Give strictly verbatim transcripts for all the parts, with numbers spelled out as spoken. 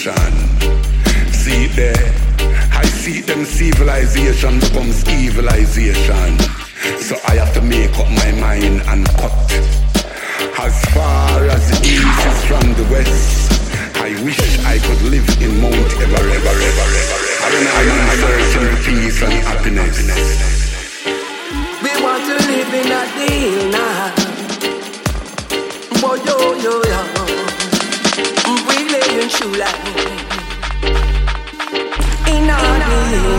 nation. See there, I see them civilization becomes evilization. So I have to make up my mind and cut. As far as the east is from the west, I wish I could live in Mount Everest. I'm searching for peace and happiness. We want to live in a deal now. Boy, yo, yo, yo. We lay in shoe like in a deal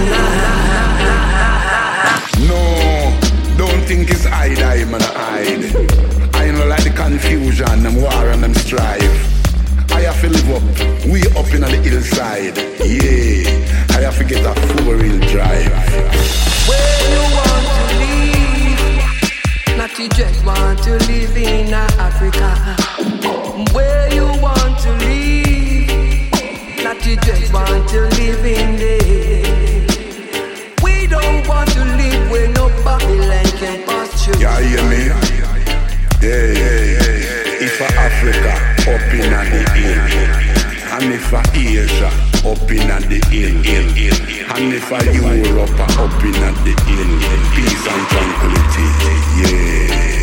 now. No, don't think it's hide, I'm gonna hide. I know like the confusion, them war and them strife. I have to live up, way up in the hillside. Yeah, I have to get a four-wheel drive. Where you want to live? Not you just want to live in Africa. Where you want to live? Not you just want to live in there. We don't want to live where no Babylon can pass through. Yeah, you hear me? Yeah, yeah, yeah, yeah. If a Africa up in the hill, and if a Asia up in the hill, and if a Europe up in the hill, peace and tranquility, yeah.